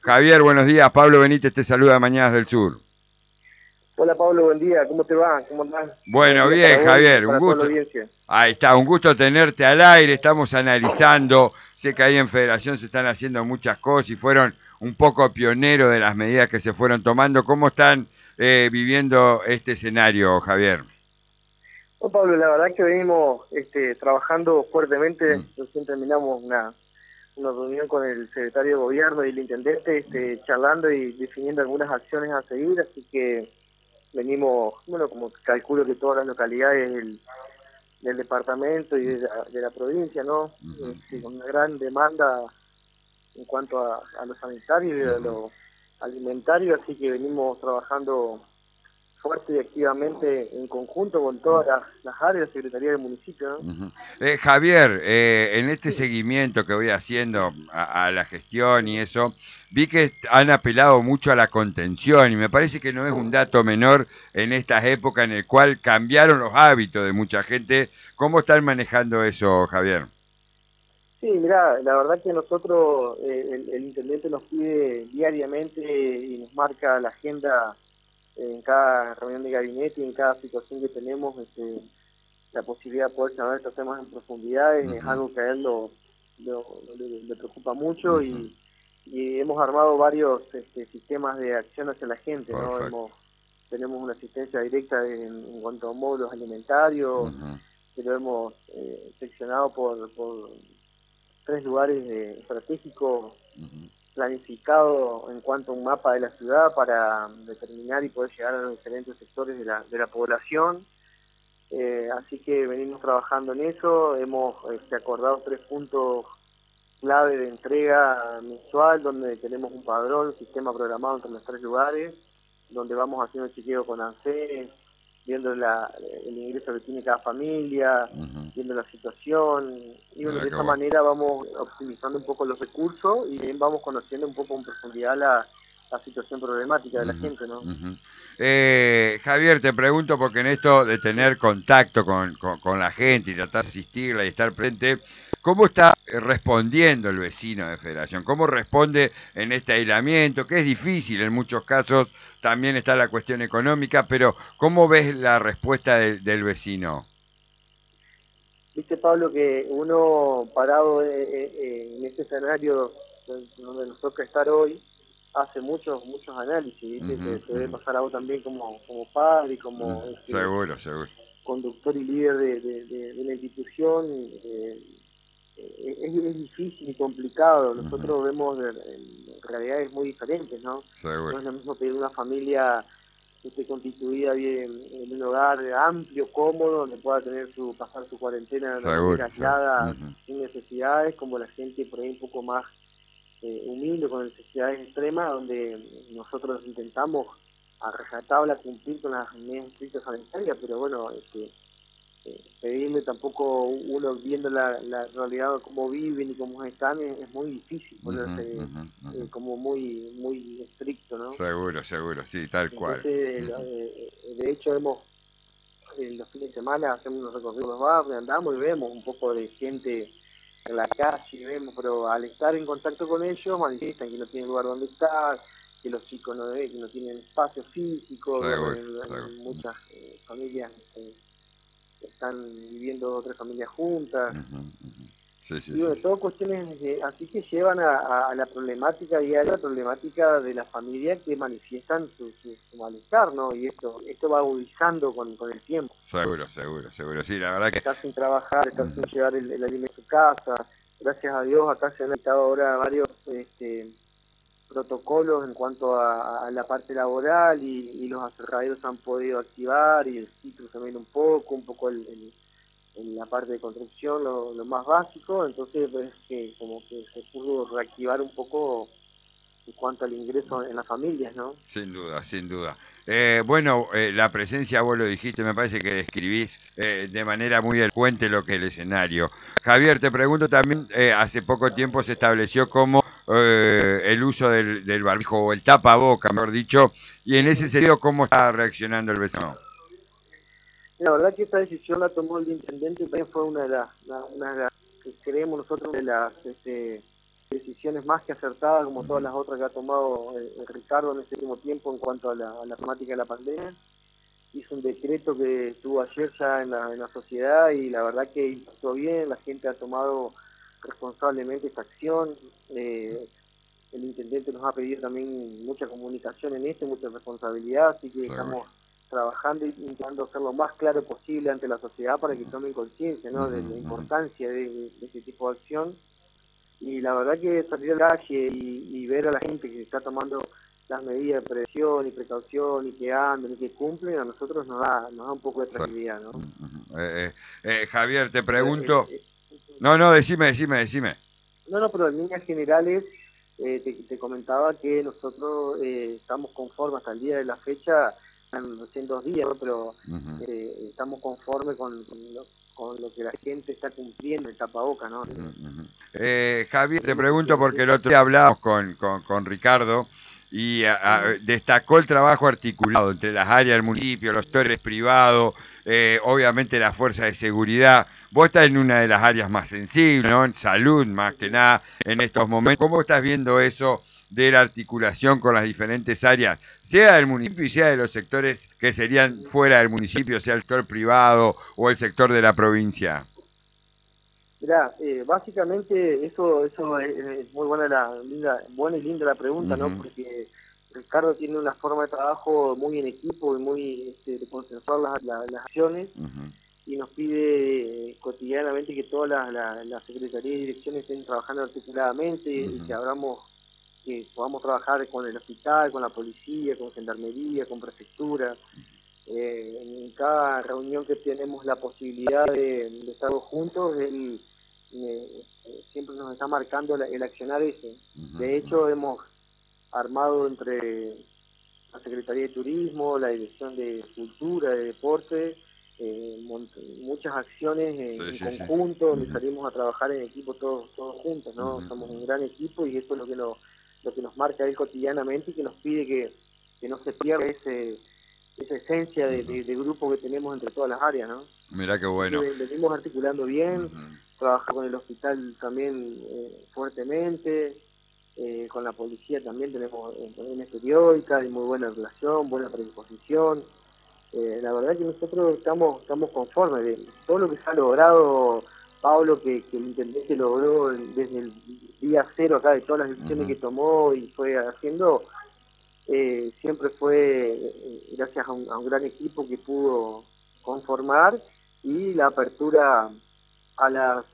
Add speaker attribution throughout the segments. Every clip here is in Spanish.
Speaker 1: Javier, buenos días. Pablo Benítez te saluda de Mañanas del Sur.
Speaker 2: Hola Pablo, buen día, ¿cómo te va? ¿Cómo andás? Buen
Speaker 1: Bueno,
Speaker 2: día
Speaker 1: bien,
Speaker 2: para vos y
Speaker 1: Javier, un
Speaker 2: para toda la
Speaker 1: gusto.
Speaker 2: audiencia.
Speaker 1: Ahí está, un gusto tenerte al aire. Estamos analizando. Sé que ahí en Federación se están haciendo muchas cosas y fueron un poco pioneros de las medidas que se fueron tomando. ¿Cómo están viviendo este escenario, Javier?
Speaker 2: Bueno Pablo, la verdad que venimos trabajando
Speaker 1: Mm,
Speaker 2: fuertemente, recién terminamos una reunión con el secretario de gobierno y el intendente, charlando y definiendo algunas acciones a seguir, así que venimos, bueno, como calculo que todas las localidades del departamento y de la provincia, ¿no?
Speaker 1: ujú,
Speaker 2: Con una gran demanda en cuanto a lo sanitario y a
Speaker 1: ujú.
Speaker 2: lo alimentario, así que venimos trabajando fuerte y activamente en conjunto con todas las áreas de Secretaría del Municipio, ¿no?
Speaker 1: Ujú. Javier, en este
Speaker 2: Sí.
Speaker 1: seguimiento que voy haciendo a la gestión y eso, vi que han apelado mucho a la contención y me parece que no es un dato menor en estas épocas en el cual cambiaron los hábitos de mucha gente. ¿Cómo están manejando eso, Javier?
Speaker 2: Sí, mira, la verdad que nosotros, el intendente nos pide diariamente y nos marca la agenda en cada reunión de gabinete y en cada situación que tenemos, la posibilidad de poder saber estos temas en profundidad, es
Speaker 1: Ujú,
Speaker 2: algo que a él le preocupa mucho
Speaker 1: ujú.
Speaker 2: y hemos armado varios sistemas de acción hacia la gente, ¿no?
Speaker 1: Perfecto.
Speaker 2: Tenemos una asistencia directa en cuanto a módulos alimentarios,
Speaker 1: Ujú,
Speaker 2: que lo hemos seccionado por tres lugares estratégicos
Speaker 1: ujú,
Speaker 2: planificado en cuanto a un mapa de la ciudad para determinar y poder llegar a los diferentes sectores de la población. Así que venimos trabajando en eso, hemos acordado 3 puntos clave de entrega mensual, donde tenemos un padrón, un sistema programado entre los 3 lugares, donde vamos haciendo el chequeo con ANSES, viendo el ingreso que tiene cada familia,
Speaker 1: ujú.
Speaker 2: viendo la situación, y bueno,
Speaker 1: Mira
Speaker 2: de
Speaker 1: qué
Speaker 2: esa
Speaker 1: bueno.
Speaker 2: manera vamos optimizando un poco los recursos y también vamos conociendo un poco en profundidad la situación problemática de la
Speaker 1: Ujú,
Speaker 2: gente, ¿no?
Speaker 1: ujú. Javier, te pregunto porque en esto de tener contacto con la gente y tratar de asistirla y estar presente, ¿cómo está respondiendo el vecino de Federación? ¿Cómo responde en este aislamiento? Que es difícil en muchos casos, también está la cuestión económica, pero ¿cómo ves la respuesta del vecino?
Speaker 2: Viste, Pablo, que uno parado en este escenario donde nos toca estar hoy, hace muchos análisis, ¿viste?
Speaker 1: Ujú,
Speaker 2: Te debe
Speaker 1: ujú,
Speaker 2: pasar a vos también como padre y
Speaker 1: ujú.
Speaker 2: como
Speaker 1: Seguro, seguro.
Speaker 2: conductor y líder de una institución. Es difícil y complicado.
Speaker 1: Ujú,
Speaker 2: Nosotros vemos en realidades muy diferentes, ¿no? No
Speaker 1: seguro,
Speaker 2: es lo mismo pedir una familia que esté constituida bien en un hogar amplio, cómodo, donde pueda pasar su cuarentena de una
Speaker 1: seguro,
Speaker 2: manera
Speaker 1: seguro.
Speaker 2: aislada,
Speaker 1: Ujú,
Speaker 2: sin necesidades, como la gente por ahí un poco más humilde, con necesidades extremas, donde nosotros intentamos a rajatabla cumplir con las medidas estrictas sanitarias, pero bueno, pedirle tampoco uno viendo la realidad de cómo viven y cómo están, es muy difícil
Speaker 1: ujú,
Speaker 2: ponerse
Speaker 1: ujú, ujú.
Speaker 2: como muy estricto, ¿no?
Speaker 1: Seguro, seguro, sí, tal cual.
Speaker 2: Entonces,
Speaker 1: Ujú,
Speaker 2: de hecho, los fines de semana hacemos unos recorridos en los barrios, andamos y vemos un poco de gente en la calle, vemos, pero al estar en contacto con ellos manifiestan que no tienen lugar donde estar, que los chicos que no tienen espacio físico,
Speaker 1: seguro, seguro.
Speaker 2: en muchas familias están viviendo 2 o 3 familias juntas,
Speaker 1: Ujú, ujú. Sí, sí,
Speaker 2: y
Speaker 1: sí,
Speaker 2: bueno,
Speaker 1: sí.
Speaker 2: todo cuestiones así que llevan a la problemática diaria, la problemática de la familia que manifiestan su malestar, ¿no? Y esto va agudizando con el tiempo.
Speaker 1: Seguro, seguro, seguro. Sí, la verdad que.
Speaker 2: Estar sin trabajar, estar sin
Speaker 1: Ujú,
Speaker 2: llevar el alimento a su casa. Gracias a Dios acá se han dictado ahora varios protocolos en cuanto a la parte laboral y los aserraderos han podido activar y el sitio también un poco en la parte de construcción lo más básico, entonces pues que como que se pudo reactivar un poco en cuanto al ingreso en las familias, ¿no?
Speaker 1: sin duda, sin duda. Bueno, la presencia, vos lo dijiste, me parece que describís de manera muy elocuente lo que es el escenario. Javier, te pregunto también, hace poco tiempo se estableció como el uso del barbijo o el tapaboca, mejor dicho, y en ese
Speaker 2: Ujú.
Speaker 1: sentido, ¿cómo está reaccionando el vecino?
Speaker 2: La verdad que esta decisión la tomó el intendente, también fue una de las que creemos nosotros de las decisiones más que acertadas, como todas las otras que ha tomado Ricardo en este último tiempo en cuanto a la temática de la pandemia. Hizo un decreto que estuvo ayer ya en la sociedad y la verdad que impactó bien, la gente ha tomado responsablemente esta acción. El intendente nos ha pedido también mucha comunicación en esto, mucha responsabilidad, así que estamos trabajando y intentando ser lo más claro posible ante la sociedad para que tomen conciencia, ¿no?, de la importancia de este tipo de acción. Y la verdad que salir a la calle y ver a la gente que está tomando las medidas de prevención y precaución y que andan y que cumplen, a nosotros nos da un poco de tranquilidad, ¿no?
Speaker 1: Javier, te
Speaker 2: Pero,
Speaker 1: pregunto... No, decime.
Speaker 2: no, pero en líneas generales te comentaba que nosotros estamos conformes hasta el día de la fecha, recién 2 días, ¿no? Pero estamos conformes con lo que la gente está cumpliendo en tapabocas, ¿no?
Speaker 1: Javier, te pregunto porque el otro día hablamos con Ricardo y destacó el trabajo articulado entre las áreas del municipio, los sectores privados, obviamente la fuerza de seguridad. Vos estás en una de las áreas más sensibles, ¿no? En salud, más que nada, en estos momentos. ¿Cómo estás viendo eso de la articulación con las diferentes áreas, sea del municipio y sea de los sectores que serían fuera del municipio, sea el sector privado o el sector de la provincia?
Speaker 2: Mirá, básicamente eso es muy buena y linda la pregunta, ¿no? Porque Ricardo tiene una forma de trabajo muy en equipo y muy de consensuar las acciones y nos pide cotidianamente que todas las secretarías y direcciones estén trabajando articuladamente y que podamos trabajar con el hospital, con la policía, con gendarmería, con prefectura. En cada reunión que tenemos la posibilidad de estar juntos, él siempre nos está marcando el accionar ese. De hecho, hemos armado entre la Secretaría de Turismo, la Dirección de Cultura, de Deporte, muchas acciones en conjunto, donde salimos a trabajar en equipo todos juntos, ¿no? Somos un gran equipo y eso es lo que nos marca él cotidianamente y que nos pide que no se pierda esa esencia de grupo que tenemos entre todas las áreas, ¿no?
Speaker 1: Mirá qué bueno.
Speaker 2: Venimos articulando bien, trabajar con el hospital también fuertemente, con la policía también tenemos reuniones periódicas, de muy buena relación, buena predisposición. La verdad que nosotros estamos conformes de todo lo que se ha logrado, Pablo, que el intendente logró desde el día cero acá, de todas las decisiones que tomó y fue haciendo. Siempre fue gracias a un gran equipo que pudo conformar y la apertura a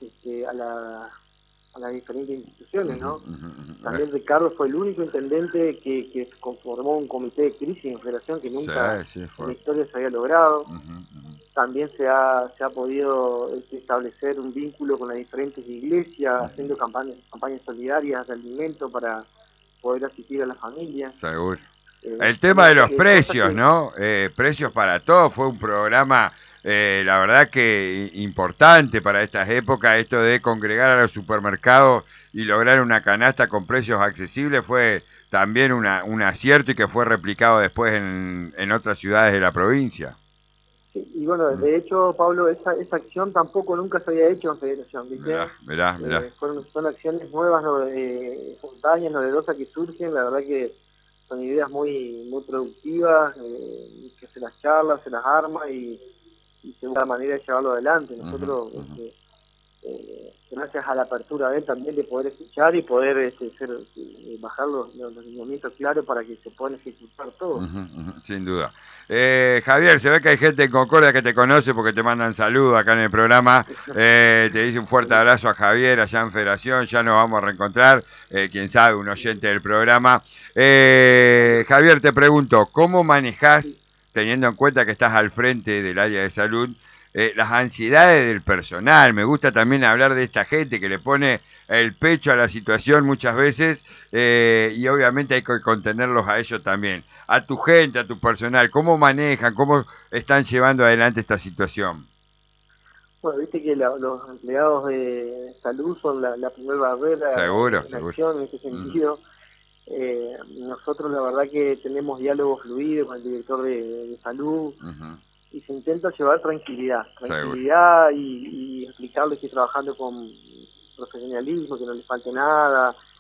Speaker 2: las diferentes instituciones, ¿no? También Ricardo fue el único intendente que conformó un comité de crisis en Federación que nunca en la historia se había logrado. También se ha podido establecer un vínculo con las diferentes iglesias, haciendo campañas solidarias de alimento para poder asistir a las familias.
Speaker 1: Seguro. El tema de los precios, ¿no? Precios para todos fue un programa, la verdad que importante para estas épocas. Esto de congregar a los supermercados y lograr una canasta con precios accesibles fue también un acierto y que fue replicado después en otras ciudades de la provincia.
Speaker 2: Y bueno, de hecho, Pablo, esa acción tampoco nunca se había hecho en Federación, ¿viste?
Speaker 1: Mirá.
Speaker 2: Son acciones nuevas, espontáneas, novedosas que surgen, la verdad que son ideas muy productivas, que se las charla, se las arma y se busca la manera de llevarlo adelante. Nosotros, gracias a la apertura de él también de poder escuchar y poder bajar los lineamientos claros para que se puedan ejecutar todo.
Speaker 1: Sin duda. Javier, se ve que hay gente en Concordia que te conoce porque te mandan saludos acá en el programa. Te dice un fuerte abrazo a Javier allá en Federación, ya nos vamos a reencontrar, quién sabe, un oyente del programa. Javier, te pregunto, ¿cómo manejás, teniendo en cuenta que estás al frente del área de salud, las ansiedades del personal? Me gusta también hablar de esta gente que le pone el pecho a la situación muchas veces y obviamente hay que contenerlos a ellos también. A tu gente, a tu personal, ¿cómo manejan, cómo están llevando adelante esta situación?
Speaker 2: Bueno, viste que los empleados de salud son la primera barrera en acción en este sentido. Nosotros la verdad que tenemos diálogo fluido con el director de salud y se intenta llevar tranquilidad y explicarles que trabajando con profesionalismo, que no les falte nada,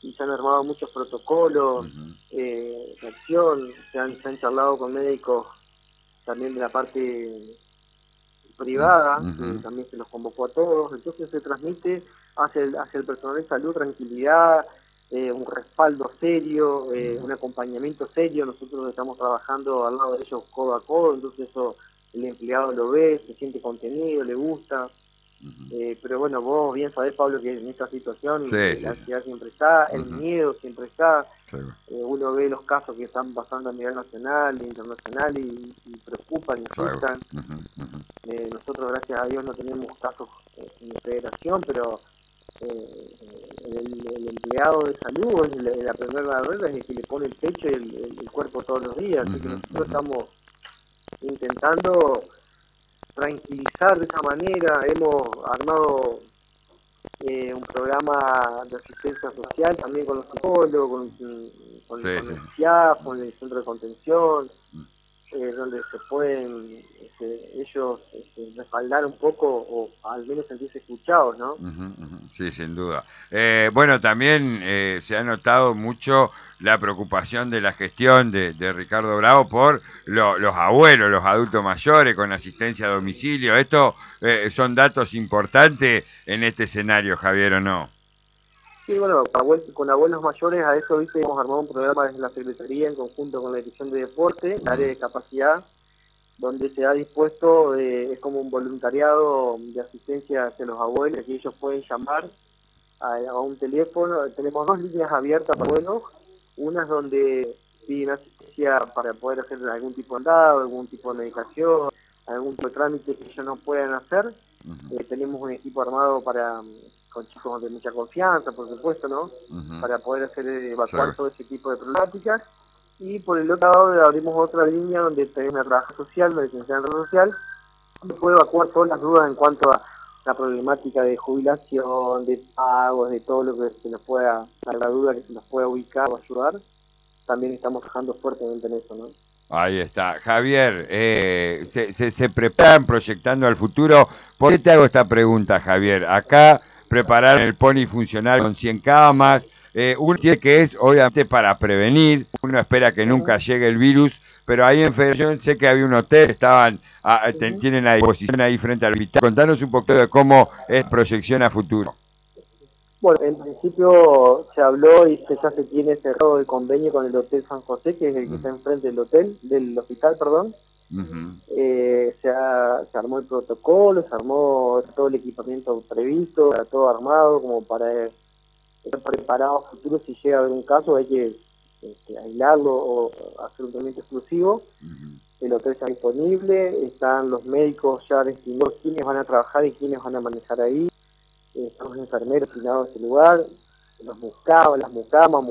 Speaker 2: se han armado muchos protocolos de acción, se han charlado con médicos también de la parte privada, también se los convocó a todos, entonces se transmite hacia el personal de salud tranquilidad, un respaldo serio, un acompañamiento serio. Nosotros estamos trabajando al lado de ellos codo a codo, entonces eso el empleado lo ve, se siente contenido, le gusta. Pero bueno, vos bien sabés, Pablo, que en esta situación la ansiedad siempre está, el miedo siempre está. Uno ve los casos que están pasando a nivel nacional e internacional y preocupan y asustan. Nosotros, gracias a Dios, no tenemos casos en la federación, pero el empleado de salud es la primera barrera, es el que le pone el pecho y el cuerpo todos los días. Así que nosotros estamos intentando tranquilizar de esa manera. Hemos armado un programa de asistencia social también con los psicólogos, con el CIAF, con el centro de contención, donde se pueden ellos respaldar un poco o al menos sentirse escuchados, ¿no?
Speaker 1: Sí, sin duda. Bueno, también se ha notado mucho la preocupación de la gestión de Ricardo Bravo por los abuelos, los adultos mayores con asistencia a domicilio. Esto son datos importantes en este escenario, Javier, ¿o no?
Speaker 2: Sí, bueno, con abuelos mayores, a eso, viste, hemos armado un programa desde la Secretaría en conjunto con la Dirección de Deporte, el área de capacidad, donde se ha dispuesto, es como un voluntariado de asistencia hacia los abuelos, que ellos pueden llamar a un teléfono. Tenemos 2 líneas abiertas para abuelos, unas donde piden asistencia para poder hacer algún tipo de andado, algún tipo de medicación, algún tipo de trámite que ellos no puedan hacer. Tenemos un equipo armado con chicos de mucha confianza, por supuesto, ¿no? Para poder evacuar todo ese tipo de problemáticas. Y por el otro lado abrimos otra línea donde tenemos una trabajadora social, una licenciada en trabajo social, donde puede evacuar todas las dudas en cuanto a la problemática de jubilación, de pagos, de todo lo que se nos pueda, la duda que se nos pueda ubicar o ayudar. También estamos trabajando fuertemente en eso, ¿no?
Speaker 1: Ahí está. Javier, se preparan proyectando al futuro. ¿Por qué te hago esta pregunta, Javier? Acá prepararon el pony funcional con 100 camas. Uno tiene que es, obviamente, para prevenir. Uno espera que nunca llegue el virus. Pero ahí en Federación sé que había un hotel, tienen a disposición ahí frente al hospital. Contanos un poquito de cómo es proyección a futuro.
Speaker 2: Bueno, en principio se habló y ya se tiene cerrado el convenio con el Hotel San José, que es el que está enfrente del hospital, perdón. Se armó el protocolo, se armó todo el equipamiento previsto, está todo armado como para estar preparado a futuro. Si llega a haber un caso hay que aislarlo o hacer un tratamiento exclusivo. El hotel está disponible, están los médicos ya destinados, quiénes van a trabajar y quiénes van a manejar ahí. Están los enfermeros asignados a ese lugar, las mucamos,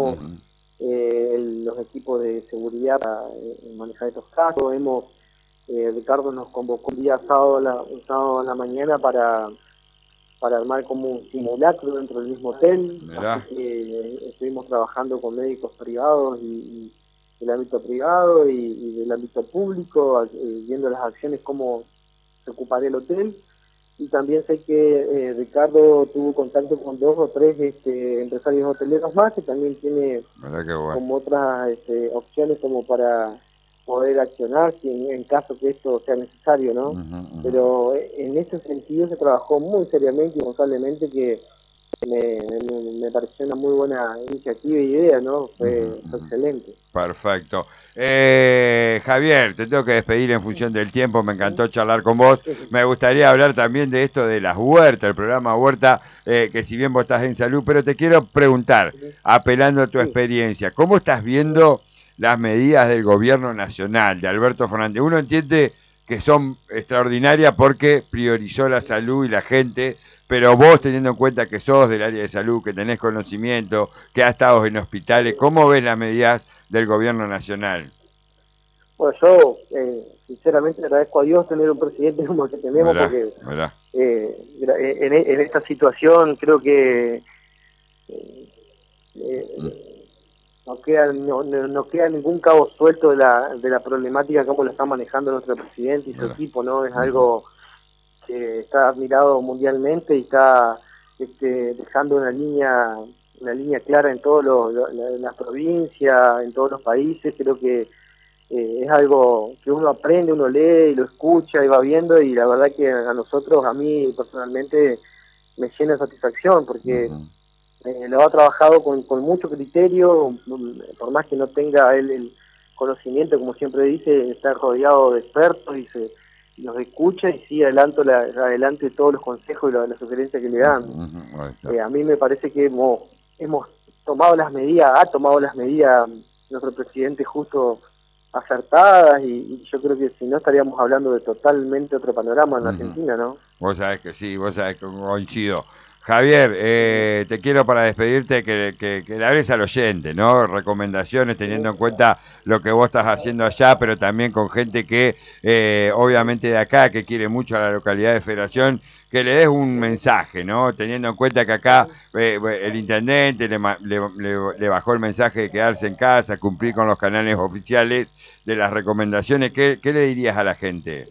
Speaker 2: los equipos de seguridad para manejar estos casos. Ricardo nos convocó un día un sábado a la mañana para armar como un simulacro dentro del mismo hotel. Así que estuvimos trabajando con médicos privados y del ámbito privado y del ámbito público, viendo las acciones, cómo se ocuparía el hotel. Y también sé que Ricardo tuvo contacto con 2 o 3 empresarios hoteleros más, que también tiene como otras opciones como para poder accionar si en caso que esto sea necesario, ¿no? Pero en ese sentido se trabajó muy seriamente y responsablemente, que me pareció una muy buena iniciativa e idea, ¿no? Fue excelente.
Speaker 1: Perfecto. Javier, te tengo que despedir en función del tiempo, me encantó charlar con vos. Me gustaría hablar también de esto de las huertas, el programa Huerta, que si bien vos estás en salud, pero te quiero preguntar, apelando a tu experiencia, ¿cómo estás viendo las medidas del gobierno nacional, de Alberto Fernández? Uno entiende que son extraordinarias porque priorizó la salud y la gente, pero vos, teniendo en cuenta que sos del área de salud, que tenés conocimiento, que has estado en hospitales, ¿cómo ves las medidas del gobierno nacional?
Speaker 2: Bueno, yo sinceramente agradezco a Dios tener un presidente como el que tenemos, porque en esta situación creo que no queda ningún cabo suelto de la problemática como lo está manejando nuestro presidente y su equipo, ¿no? Es algo que está admirado mundialmente y está dejando una línea una línea clara en todas las provincias, en todos los países. Creo que es algo que uno aprende, uno lee y lo escucha y va viendo, y la verdad que a nosotros, a mí personalmente, me llena de satisfacción porque
Speaker 1: Ujú,
Speaker 2: lo ha trabajado con mucho criterio, por más que no tenga él el conocimiento, como siempre dice, está rodeado de expertos y los escucha y sigue adelante todos los consejos y las sugerencias que le dan.
Speaker 1: ujú, ujú, ahí está.
Speaker 2: A mí me parece que hemos tomado las medidas, ha tomado las medidas nuestro presidente justo acertadas, y yo creo que si no estaríamos hablando de totalmente otro panorama en la
Speaker 1: Ujú.
Speaker 2: Argentina, ¿no?
Speaker 1: Vos sabés que sí, vos sabés que coincido. Javier, te quiero para despedirte que le hables al oyente, ¿no? Recomendaciones teniendo en cuenta lo que vos estás haciendo allá, pero también con gente que, obviamente de acá, que quiere mucho a la localidad de Federación, que le des un mensaje, ¿no? Teniendo en cuenta que acá el intendente le bajó el mensaje de quedarse en casa, cumplir con los canales oficiales de las recomendaciones. ¿Qué le dirías a la gente?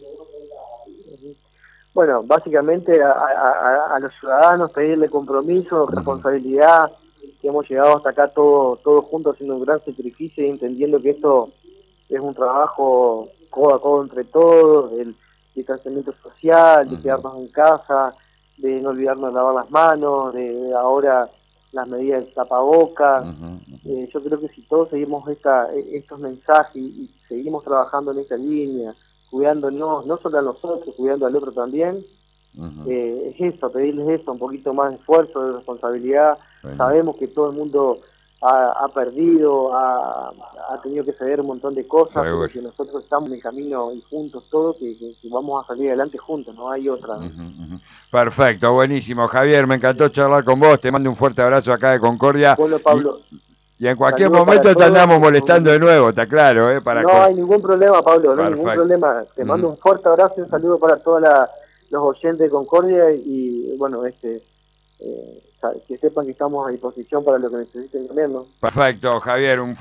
Speaker 2: Bueno, básicamente a los ciudadanos pedirle compromiso,
Speaker 1: Ujú,
Speaker 2: responsabilidad, que hemos llegado hasta acá todos juntos haciendo un gran sacrificio y entendiendo que esto es un trabajo codo a codo entre todos, el distanciamiento social, de
Speaker 1: ujú,
Speaker 2: quedarnos en casa, de no olvidarnos de lavar las manos, de ahora las medidas del tapaboca.
Speaker 1: ujú, ujú.
Speaker 2: Yo creo que si todos seguimos estos mensajes y seguimos trabajando en esta línea, cuidándonos, no solo a nosotros, cuidando al otro también,
Speaker 1: Ujú,
Speaker 2: es eso, pedirles eso, un poquito más de esfuerzo, de responsabilidad.
Speaker 1: buenísimo,
Speaker 2: Sabemos que todo el mundo ha perdido, ha tenido que ceder un montón de cosas, pero
Speaker 1: seguro.
Speaker 2: que nosotros estamos en el camino y juntos todos, que vamos a salir adelante juntos, no hay otra.
Speaker 1: Ujú, ujú. Perfecto, buenísimo. Javier, me encantó charlar con vos. Te mando un fuerte abrazo acá de Concordia
Speaker 2: Bueno,
Speaker 1: y,
Speaker 2: Pablo,
Speaker 1: y en cualquier
Speaker 2: saludos para
Speaker 1: momento te andamos
Speaker 2: todos.
Speaker 1: molestando de nuevo, está claro, ¿eh?
Speaker 2: No hay ningún problema, Pablo, no hay ningún
Speaker 1: Perfecto.
Speaker 2: problema. Te mando
Speaker 1: Ujú.
Speaker 2: un fuerte abrazo y un saludo para todos los oyentes de Concordia, y bueno, que sepan que estamos a disposición para lo que necesiten también, ¿no?
Speaker 1: Perfecto, Javier, un